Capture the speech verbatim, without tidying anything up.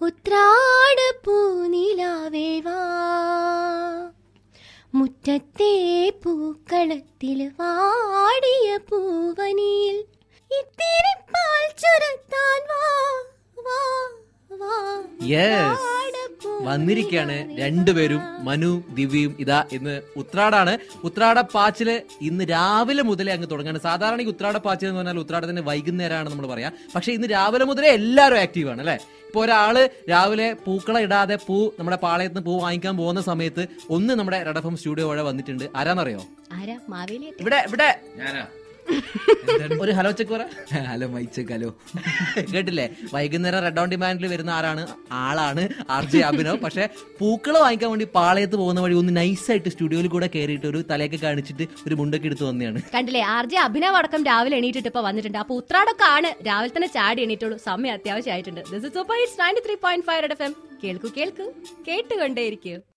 ഉത്രാട പൂനിലാവേ വാ, മുറ്റത്തെ പൂക്കളത്തിൽ വാടിയ പൂവനിയിൽ ഇത്തിരി പാൽ ചുരത്താൻ വാ വാ വാ. യെസ്, വന്നിരിക്കുകയാണ് രണ്ടുപേരും, മനു ദിവ്യയും. ഇതാ ഇന്ന് ഉത്രാടാണ്. ഉത്രാട പാച്ചില് ഇന്ന് രാവിലെ മുതലേ അങ്ങ് തുടങ്ങാണ്. സാധാരണ ഈ ഉത്രാട പാച്ചിൽ എന്ന് പറഞ്ഞാൽ ഉത്രാടത്തിന്റെ വൈകുന്നേരമാണ് നമ്മൾ പറയാ. പക്ഷെ ഇന്ന് രാവിലെ മുതലേ എല്ലാവരും ആക്റ്റീവാണ് അല്ലെ. ഇപ്പൊ ഒരാള് രാവിലെ പൂക്കളം ഇടാതെ പൂ നമ്മുടെ പാളയത്ത് നിന്ന് പൂ വാങ്ങിക്കാൻ പോകുന്ന സമയത്ത് ഒന്ന് നമ്മുടെ റെഡ് എഫ് എം സ്റ്റുഡിയോ വഴി വന്നിട്ടുണ്ട്. ആരാന്നറിയോ? ഇവിടെ ഇവിടെ ഞാനാ. ഒരു ഹലോ ചെക്ക് പറ. ഹലോ മൈച്ചക്ക്. ഹലോ. കേട്ടില്ലേ? വൈകുന്നേരം റെഡ് ഓൺ ഡിമാൻഡിൽ വരുന്ന ആരാണ്? ആളാണ് ആർ ജെ അഭിനവ്. പക്ഷെ പൂക്കള് വാങ്ങിക്കാൻ വേണ്ടി പാളയത്ത് പോകുന്ന വഴി ഒന്ന് നൈസായിട്ട് സ്റ്റുഡിയോയിൽ കൂടെ കയറിയിട്ട് ഒരു തലയൊക്കെ കാണിച്ചിട്ട് ഒരു മുണ്ടൊക്കെ എടുത്ത് വന്നെയാണ്. കണ്ടില്ലേ? ആർ ജെ അഭിനവ് അടക്കം രാവിലെ എണീറ്റിട്ട് ഇപ്പൊ വന്നിട്ടുണ്ട്. അപ്പൊ ഉത്രാടൊക്കെ ആണ്. രാവിലെ തന്നെ ചാടി എണീറ്റുള്ളൂ. സമയം അത്യാവശ്യമായിട്ടുണ്ട്. This is super hits ninety three point five red F M. കേൾക്കൂ കേൾക്കൂ കേട്ടുകൊണ്ടേയിരിക്കൂ.